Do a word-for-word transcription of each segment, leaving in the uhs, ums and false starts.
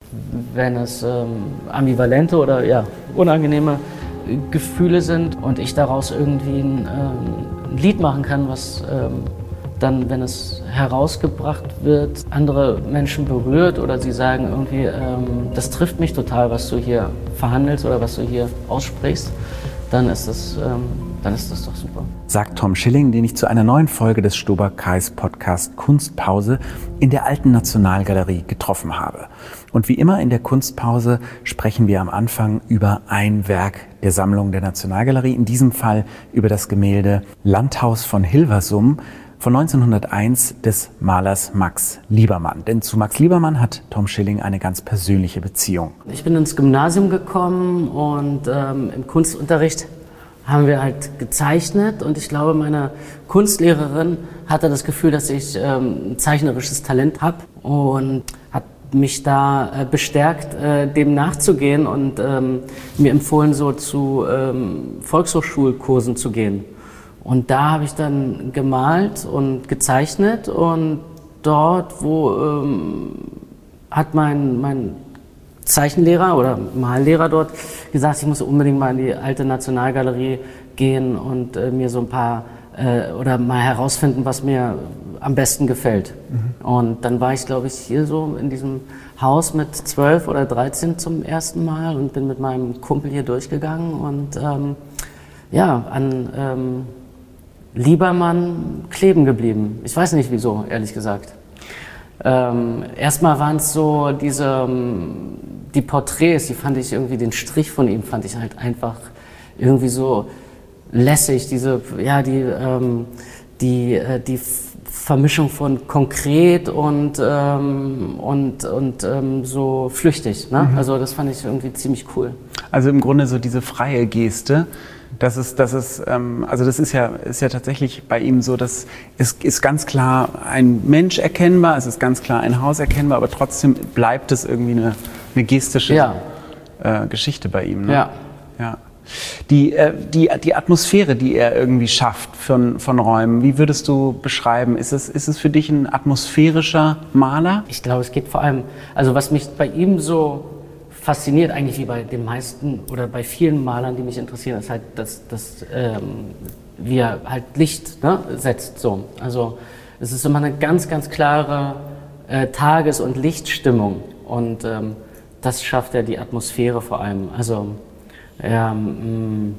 wenn es ähm, ambivalente oder ja, unangenehme Gefühle sind und ich daraus irgendwie ein, ähm, ein Lied machen kann, was ähm, dann, wenn es herausgebracht wird, andere Menschen berührt oder sie sagen irgendwie, ähm, das trifft mich total, was du hier verhandelst oder was du hier aussprichst, dann ist das, ähm, dann ist das doch super. Sagt Tom Schilling, den ich zu einer neuen Folge des Stober-Kais-Podcast Kunstpause in der Alten Nationalgalerie getroffen habe. Und wie immer in der Kunstpause sprechen wir am Anfang über ein Werk der Sammlung der Nationalgalerie, in diesem Fall über das Gemälde Landhaus von Hilversum von neunzehnhunderteins des Malers Max Liebermann. Denn zu Max Liebermann hat Tom Schilling eine ganz persönliche Beziehung. Ich bin ins Gymnasium gekommen und ähm, im Kunstunterricht haben wir halt gezeichnet und ich glaube, meine Kunstlehrerin hatte das Gefühl, dass ich ähm, ein zeichnerisches Talent habe und hat mich da äh, bestärkt, äh, dem nachzugehen und ähm, mir empfohlen, so zu ähm, Volkshochschulkursen zu gehen. Und da habe ich dann gemalt und gezeichnet und dort, wo ähm, hat mein, mein Zeichenlehrer oder Mallehrer dort gesagt, ich muss unbedingt mal in die Alte Nationalgalerie gehen und äh, mir so ein paar äh, oder mal herausfinden, was mir am besten gefällt. Mhm. Und dann war ich, glaube ich, hier so in diesem Haus mit zwölf oder dreizehn zum ersten Mal und bin mit meinem Kumpel hier durchgegangen und ähm, ja, an ähm, Liebermann kleben geblieben. Ich weiß nicht wieso, ehrlich gesagt. Ähm, erstmal waren es so diese, die Porträts, die fand ich irgendwie, den Strich von ihm fand ich halt einfach irgendwie so lässig, diese, ja, die, ähm, die, äh, die Vermischung von konkret und, ähm, und, und ähm, so flüchtig, ne? Mhm. Also das fand ich irgendwie ziemlich cool. Also im Grunde so diese freie Geste. Das ist, das ist, ähm, also das ist ja, ist ja tatsächlich bei ihm so, dass es ist ganz klar ein Mensch erkennbar, es ist ganz klar ein Haus erkennbar, aber trotzdem bleibt es irgendwie eine, eine gestische ja. äh, Geschichte bei ihm. Ne? Ja. Ja. Die, äh, die, die Atmosphäre, die er irgendwie schafft von, von Räumen, wie würdest du beschreiben? Ist es, ist es für dich ein atmosphärischer Maler? Ich glaube, es geht vor allem, also was mich bei ihm so fasziniert, eigentlich wie bei den meisten oder bei vielen Malern, die mich interessieren, ist halt, dass, dass ähm, wie er halt Licht, ne, setzt. So. Also es ist immer eine ganz, ganz klare äh, Tages- und Lichtstimmung und ähm, das schafft ja die Atmosphäre vor allem. Also ja, mh,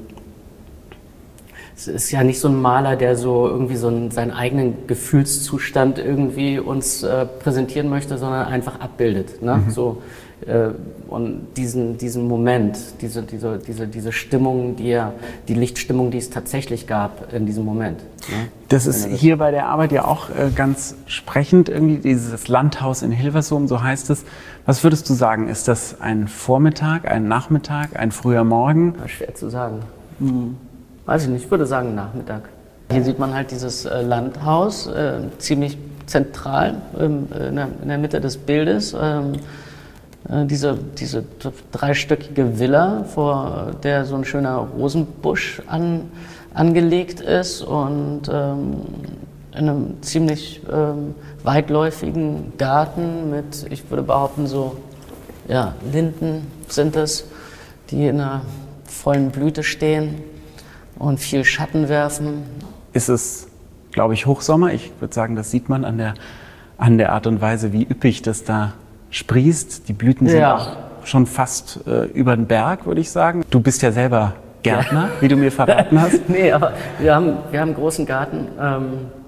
es ist ja nicht so ein Maler, der so irgendwie so einen, seinen eigenen Gefühlszustand irgendwie uns äh, präsentieren möchte, sondern einfach abbildet. Ne? Mhm. So, äh, und diesen, diesen Moment, diese, diese, diese, diese Stimmung, die, er, die Lichtstimmung, die es tatsächlich gab in diesem Moment. Ne? Das ist das hier bei der Arbeit ja auch äh, ganz sprechend, irgendwie dieses Landhaus in Hilversum, so heißt es. Was würdest du sagen, ist das ein Vormittag, ein Nachmittag, ein früher Morgen? Schwer zu sagen. Hm. Weiß ich nicht, ich würde sagen Nachmittag. Hier sieht man halt dieses äh, Landhaus, äh, ziemlich zentral ähm, in, der, in der Mitte des Bildes. Ähm, äh, diese, diese dreistöckige Villa, vor der so ein schöner Rosenbusch an, angelegt ist und ähm, in einem ziemlich ähm, weitläufigen Garten mit, ich würde behaupten, so ja, Linden sind es, die in einer vollen Blüte stehen und viel Schatten werfen. Ist es, glaube ich, Hochsommer? Ich würde sagen, das sieht man an der, an der Art und Weise, wie üppig das da sprießt. Die Blüten sind ja auch schon fast äh, über den Berg, würde ich sagen. Du bist ja selber Gärtner, ja. Wie du mir verraten hast. Nee, aber wir haben, wir haben einen großen Garten ähm,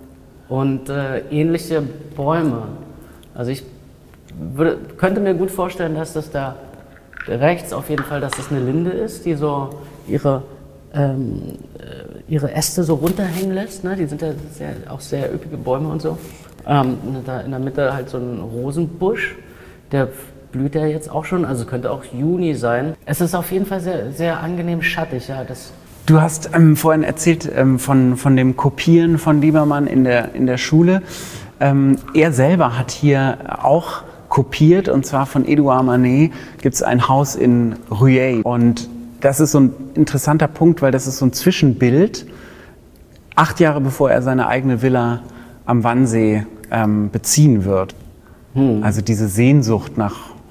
und äh, ähnliche Bäume. Also ich würde, könnte mir gut vorstellen, dass das da rechts auf jeden Fall, dass das eine Linde ist, die so ihre Ähm, ihre Äste so runterhängen lässt, ne? Die sind ja sehr, auch sehr üppige Bäume und so. Ähm, da in der Mitte halt so ein Rosenbusch, der blüht ja jetzt auch schon, also könnte auch Juni sein. Es ist auf jeden Fall sehr, sehr angenehm schattig, ja. Das du hast ähm, vorhin erzählt ähm, von, von dem Kopieren von Liebermann in der, in der Schule. Ähm, er selber hat hier auch kopiert, und zwar von Edouard Manet gibt es ein Haus in Rueil. Und das ist so ein interessanter Punkt, weil das ist so ein Zwischenbild, acht Jahre bevor er seine eigene Villa am Wannsee ähm, beziehen wird. Hm. Also diese Sehnsucht nach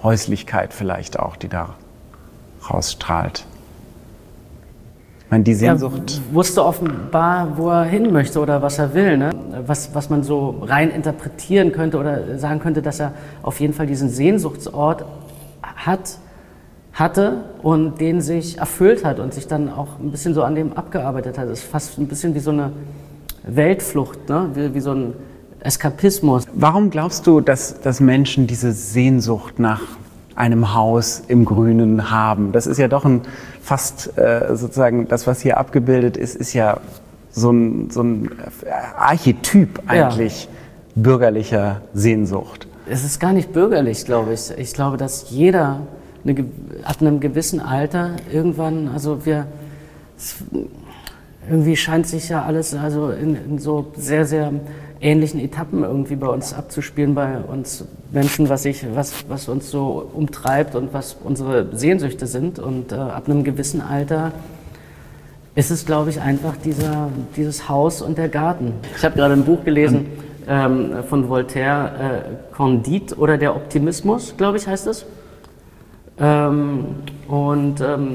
Häuslichkeit vielleicht auch, die da rausstrahlt. Ich meine, die Sehnsucht... Er wusste offenbar, wo er hin möchte oder was er will, ne? was, was man so rein interpretieren könnte oder sagen könnte, dass er auf jeden Fall diesen Sehnsuchtsort hat, hatte und den sich erfüllt hat und sich dann auch ein bisschen so an dem abgearbeitet hat. Das ist fast ein bisschen wie so eine Weltflucht, ne? wie, wie so ein Eskapismus. Warum glaubst du, dass, dass Menschen diese Sehnsucht nach einem Haus im Grünen haben? Das ist ja doch ein fast äh, sozusagen, das, was hier abgebildet ist, ist ja so ein, so ein Archetyp eigentlich ja. bürgerlicher Sehnsucht. Es ist gar nicht bürgerlich, glaube ich. Ich glaube, dass jeder eine, ab einem gewissen Alter irgendwann, also wir, es, irgendwie scheint sich ja alles also in, in so sehr, sehr ähnlichen Etappen irgendwie bei uns abzuspielen, bei uns Menschen, was, ich, was, was uns so umtreibt und was unsere Sehnsüchte sind. Und äh, ab einem gewissen Alter ist es, glaube ich, einfach dieser, dieses Haus und der Garten. Ich habe gerade ein Buch gelesen ähm, von Voltaire, äh, Candide oder der Optimismus, glaube ich, heißt es. Ähm, und ähm,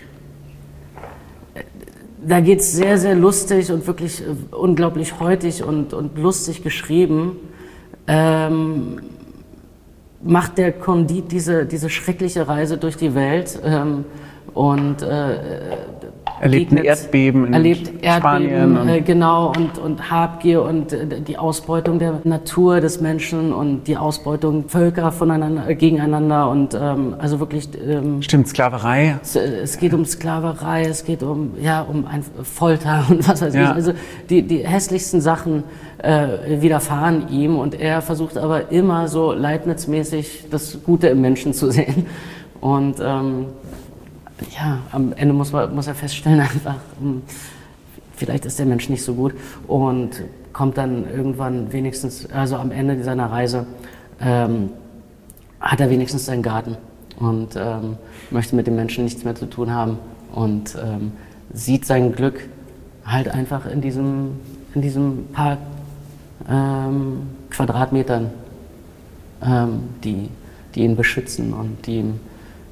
da geht es sehr, sehr lustig und wirklich äh, unglaublich heutig und, und lustig geschrieben. Ähm, macht der Candide diese, diese schreckliche Reise durch die Welt ähm, und äh, erlebt ein Erdbeben in erlebt Spanien. Erdbeben, äh, genau, und, und Habgier und äh, die Ausbeutung der Natur des Menschen und die Ausbeutung Völker voneinander, äh, gegeneinander und ähm, also wirklich... Ähm, Stimmt, Sklaverei. Es, es geht um Sklaverei, es geht um, ja, um ein Folter und was weiß ja. ich. Also die, die hässlichsten Sachen äh, widerfahren ihm und er versucht aber immer so leibnizmäßig das Gute im Menschen zu sehen. Und ähm, ja, am Ende muss, man, muss er feststellen, einfach, vielleicht ist der Mensch nicht so gut und kommt dann irgendwann wenigstens, also am Ende seiner Reise, ähm, hat er wenigstens seinen Garten und ähm, möchte mit dem Menschen nichts mehr zu tun haben und ähm, sieht sein Glück halt einfach in diesem, in diesem paar ähm, Quadratmetern, ähm, die, die ihn beschützen und die ihm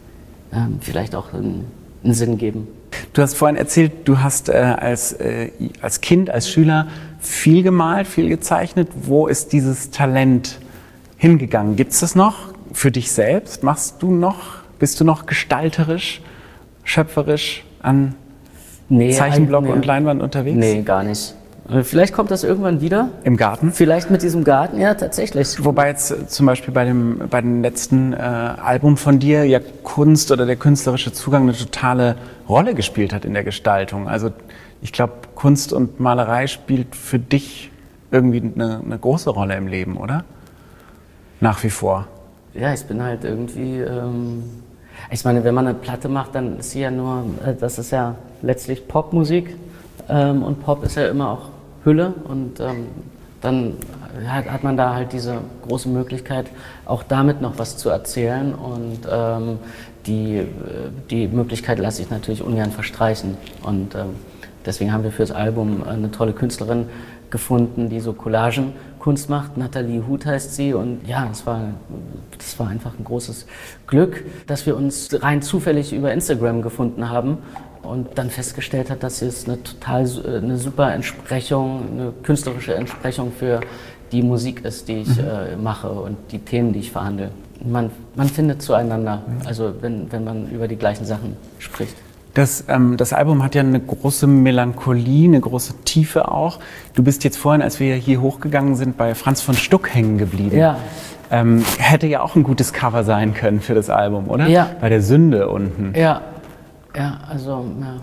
ähm, vielleicht auch einen, einen Sinn geben. Du hast vorhin erzählt, du hast äh, als, äh, als Kind, als Schüler viel gemalt, viel gezeichnet. Wo ist dieses Talent hingegangen? Gibt es das noch für dich selbst? Machst du noch, bist du noch gestalterisch, schöpferisch an nee, Zeichenblock nee. und Leinwand unterwegs? Nee, gar nicht. Vielleicht kommt das irgendwann wieder. Im Garten? Vielleicht mit diesem Garten, ja, tatsächlich. Wobei jetzt äh, zum Beispiel bei dem, bei dem letzten äh, Album von dir ja Kunst oder der künstlerische Zugang eine totale Rolle gespielt hat in der Gestaltung. Also ich glaube, Kunst und Malerei spielt für dich irgendwie eine, eine große Rolle im Leben, oder? Nach wie vor. Ja, ich bin halt irgendwie... Ähm ich meine, wenn man eine Platte macht, dann ist sie ja nur... Äh, das ist ja letztlich Popmusik. Ähm, und Pop ist ja immer auch Hülle und ähm, dann hat, hat man da halt diese große Möglichkeit, auch damit noch was zu erzählen und ähm, die, die Möglichkeit lasse ich natürlich ungern verstreichen und ähm, deswegen haben wir für das Album eine tolle Künstlerin gefunden, die so Collagenkunst macht. Nathalie Huth heißt sie und ja, das war, das war einfach ein großes Glück, dass wir uns rein zufällig über Instagram gefunden haben und dann festgestellt hat, dass es eine total eine super Entsprechung, eine künstlerische Entsprechung für die Musik ist, die ich äh, mache und die Themen, die ich verhandle. Man, man findet zueinander, also wenn, wenn man über die gleichen Sachen spricht. Das, ähm, das Album hat ja eine große Melancholie, eine große Tiefe auch. Du bist jetzt vorhin, als wir hier hochgegangen sind, bei Franz von Stuck hängen geblieben. Ja. Ähm, hätte ja auch ein gutes Cover sein können für das Album, oder? Ja. Bei der Sünde unten. Ja. Ja, also, ja.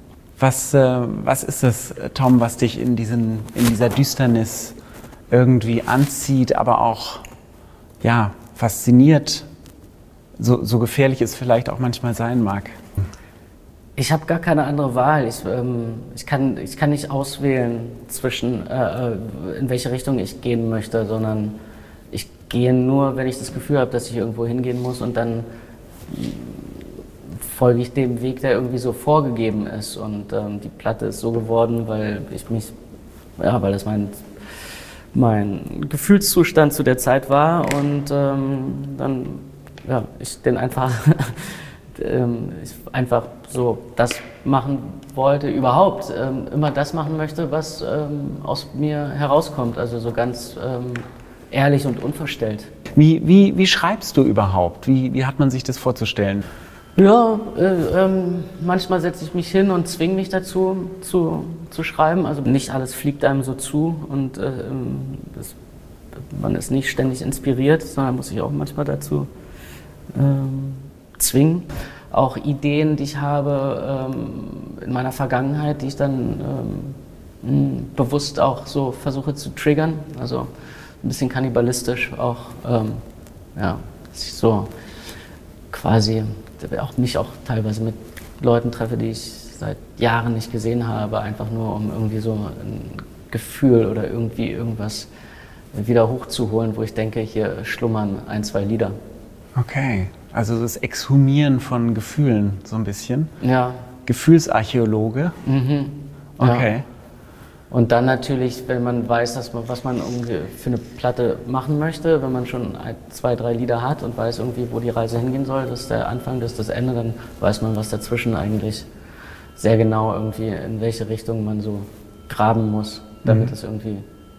Was, äh, was ist das, Tom, was dich in, diesen, in dieser Düsternis irgendwie anzieht, aber auch ja, fasziniert, so, so gefährlich es vielleicht auch manchmal sein mag? Ich habe gar keine andere Wahl. Ich, ähm, ich, kann, ich kann nicht auswählen zwischen, äh, in welche Richtung ich gehen möchte, sondern ich gehe nur, wenn ich das Gefühl habe, dass ich irgendwo hingehen muss und dann folge ich dem Weg, der irgendwie so vorgegeben ist. Und ähm, die Platte ist so geworden, weil ich mich, ja, weil das mein, mein Gefühlszustand zu der Zeit war. Und ähm, dann ja, ich den einfach, ähm, ich einfach so das machen wollte, überhaupt ähm, immer das machen möchte, was ähm, aus mir herauskommt, also so ganz ähm, ehrlich und unverstellt. Wie, wie, wie schreibst du überhaupt? Wie, wie hat man sich das vorzustellen? Ja, äh, ähm, manchmal setze ich mich hin und zwinge mich dazu, zu, zu schreiben. Also nicht alles fliegt einem so zu und äh, das, man ist nicht ständig inspiriert, sondern muss sich auch manchmal dazu ähm, zwingen. Auch Ideen, die ich habe ähm, in meiner Vergangenheit, die ich dann ähm, bewusst auch so versuche zu triggern. Also ein bisschen kannibalistisch auch, ähm, ja, dass ich so quasi auch mich auch teilweise mit Leuten treffe, die ich seit Jahren nicht gesehen habe, einfach nur um irgendwie so ein Gefühl oder irgendwie irgendwas wieder hochzuholen, wo ich denke, hier schlummern ein, zwei Lieder. Okay, also das Exhumieren von Gefühlen so ein bisschen. Ja. Gefühlsarchäologe. Mhm. Okay. Ja. Und dann natürlich, wenn man weiß, dass man, was man irgendwie für eine Platte machen möchte, wenn man schon ein, zwei, drei Lieder hat und weiß irgendwie, wo die Reise hingehen soll, das ist der Anfang, das ist das Ende, dann weiß man, was dazwischen eigentlich sehr genau irgendwie, in welche Richtung man so graben muss, damit mhm. es irgendwie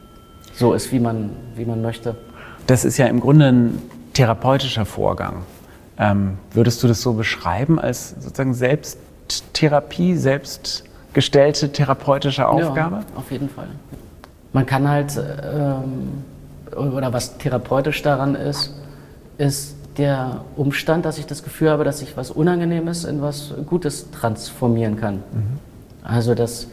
so ist, wie man, wie man möchte. Das ist ja im Grunde ein therapeutischer Vorgang. Ähm, würdest du das so beschreiben als sozusagen Selbsttherapie, selbst gestellte therapeutische Aufgabe? Ja, auf jeden Fall. Man kann halt, ähm, oder was therapeutisch daran ist, ist der Umstand, dass ich das Gefühl habe, dass ich was Unangenehmes in was Gutes transformieren kann. Mhm. Also, dass,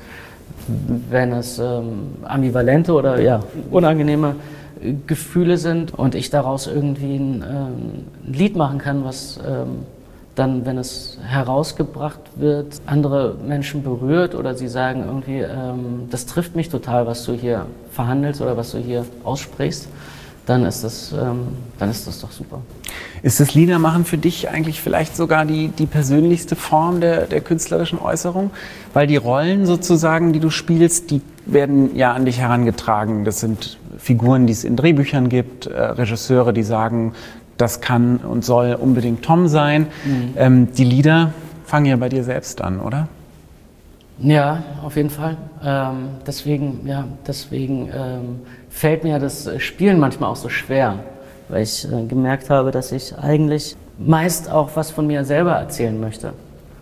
wenn es ähm, ambivalente oder ja, unangenehme Gefühle sind und ich daraus irgendwie ein, ähm, ein Lied machen kann, was ähm, dann, wenn es herausgebracht wird, andere Menschen berührt oder sie sagen irgendwie, ähm, das trifft mich total, was du hier verhandelst oder was du hier aussprichst, dann ist das, ähm, dann ist das doch super. Ist das Liedermachen für dich eigentlich vielleicht sogar die, die persönlichste Form der, der künstlerischen Äußerung? Weil die Rollen sozusagen, die du spielst, die werden ja an dich herangetragen. Das sind Figuren, die es in Drehbüchern gibt, äh, Regisseure, die sagen, das kann und soll unbedingt Tom sein. Mhm. Ähm, die Lieder fangen ja bei dir selbst an, oder? Ja, auf jeden Fall. Ähm, deswegen ja, deswegen ähm, fällt mir das Spielen manchmal auch so schwer, weil ich äh, gemerkt habe, dass ich eigentlich meist auch was von mir selber erzählen möchte.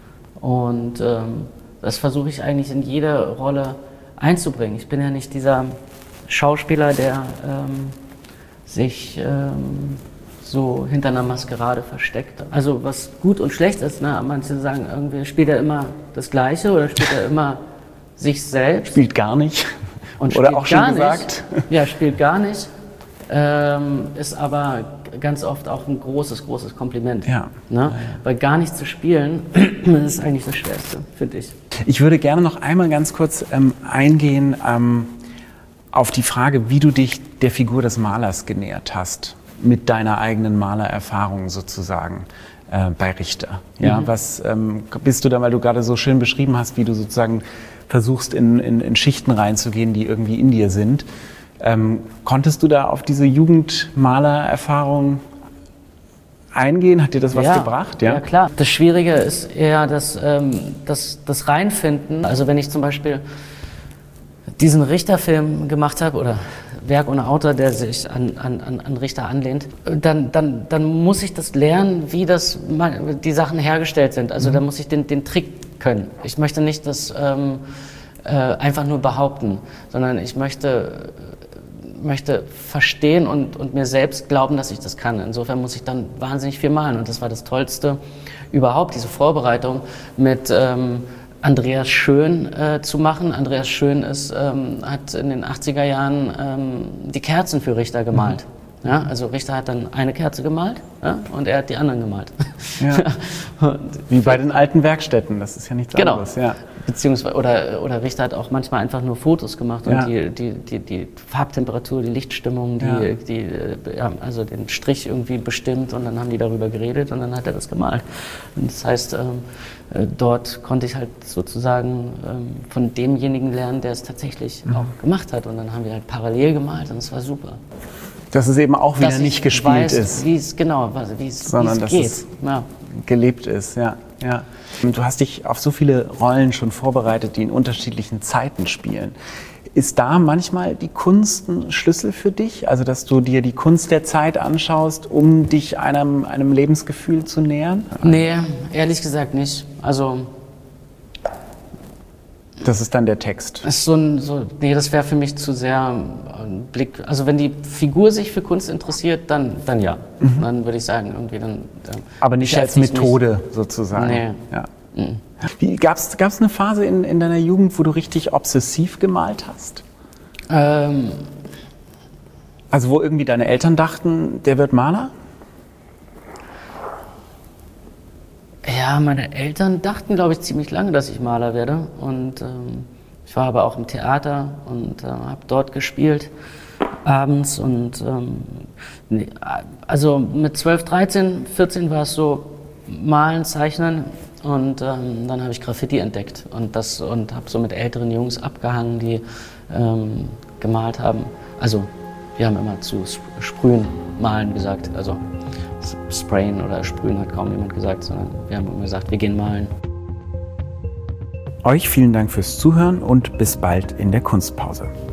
Und ähm, das versuche ich eigentlich in jede Rolle einzubringen. Ich bin ja nicht dieser Schauspieler, der ähm, sich ähm, so hinter einer Maskerade versteckt. Also was gut und schlecht ist, ne? Manche sagen, irgendwie spielt er immer das Gleiche oder spielt er immer sich selbst. Spielt gar nicht. Und oder spielt auch schon gar gesagt. Nicht. Ja, spielt gar nicht. Ähm, ist aber ganz oft auch ein großes, großes Kompliment. Ja. Ne? Ja, ja. Weil gar nicht zu spielen, das ist eigentlich das Schwerste, finde ich. Ich würde gerne noch einmal ganz kurz ähm, eingehen ähm, auf die Frage, wie du dich der Figur des Malers genähert hast. Mit deiner eigenen Malererfahrung sozusagen äh, bei Richter. Ja, mhm. Was ähm, bist du da, weil du gerade so schön beschrieben hast, wie du sozusagen versuchst, in, in, in Schichten reinzugehen, die irgendwie in dir sind. Ähm, konntest du da auf diese Jugendmalererfahrung eingehen? Hat dir das was ja, gebracht? Ja? Ja, klar. Das Schwierige ist eher das, ähm, das, das Reinfinden. Also wenn ich zum Beispiel diesen Richterfilm gemacht habe oder Werk ohne Autor, der sich an, an, an Richter anlehnt, dann, dann, dann muss ich das lernen, wie das, die Sachen hergestellt sind. Also mhm. da muss ich den, den Trick können. Ich möchte nicht das ähm, äh, einfach nur behaupten, sondern ich möchte, möchte verstehen und, und mir selbst glauben, dass ich das kann. Insofern muss ich dann wahnsinnig viel malen. Und das war das Tollste überhaupt, diese Vorbereitung mit ähm, Andreas Schön äh, zu machen. Andreas Schön ist, ähm, hat in den achtziger Jahren ähm, die Kerzen für Richter gemalt. Mhm. Ja, also Richter hat dann eine Kerze gemalt, ja, und er hat die anderen gemalt. Ja. Wie bei den alten Werkstätten, das ist ja nichts genau. anderes. Ja. Beziehungsweise, oder, oder Richter hat auch manchmal einfach nur Fotos gemacht und ja. die, die, die, die Farbtemperatur, die Lichtstimmung, die, ja. die, ja, also den Strich irgendwie bestimmt und dann haben die darüber geredet und dann hat er das gemalt. Und das heißt, ähm, dort konnte ich halt sozusagen ähm, von demjenigen lernen, der es tatsächlich mhm. auch gemacht hat. Und dann haben wir halt parallel gemalt und es war super. Dass es eben auch wieder dass nicht ich gespielt weiß, ist. Wie es genau, wie es, Sondern wie es dass geht. es Ja. gelebt ist, ja, ja. Und du hast dich auf so viele Rollen schon vorbereitet, die in unterschiedlichen Zeiten spielen. Ist da manchmal die Kunst ein Schlüssel für dich? Also, dass du dir die Kunst der Zeit anschaust, um dich einem, einem Lebensgefühl zu nähern? Nee, ehrlich gesagt nicht. Also, das ist dann der Text. ist so ein, so, nee, das wäre für mich zu sehr ein Blick. Also, wenn die Figur sich für Kunst interessiert, dann, dann ja. Mhm. Dann würde ich sagen, irgendwie dann. dann Aber nicht als Methode nicht. sozusagen. Nee. Ja. Mhm. Wie, gab's, gab's eine Phase in, in deiner Jugend, wo du richtig obsessiv gemalt hast? Ähm, also wo irgendwie deine Eltern dachten, der wird Maler? Ja, meine Eltern dachten, glaube ich, ziemlich lange, dass ich Maler werde. Und ähm, ich war aber auch im Theater und äh, habe dort gespielt abends. Und ähm, nee, also mit zwölf, dreizehn, vierzehn war es so Malen, Zeichnen. Und ähm, dann habe ich Graffiti entdeckt und, das, und habe so mit älteren Jungs abgehangen, die ähm, gemalt haben. Also wir haben immer zu sprühen, malen gesagt. Also sprayen oder sprühen hat kaum jemand gesagt, sondern wir haben immer gesagt, wir gehen malen. Euch vielen Dank fürs Zuhören und bis bald in der Kunstpause.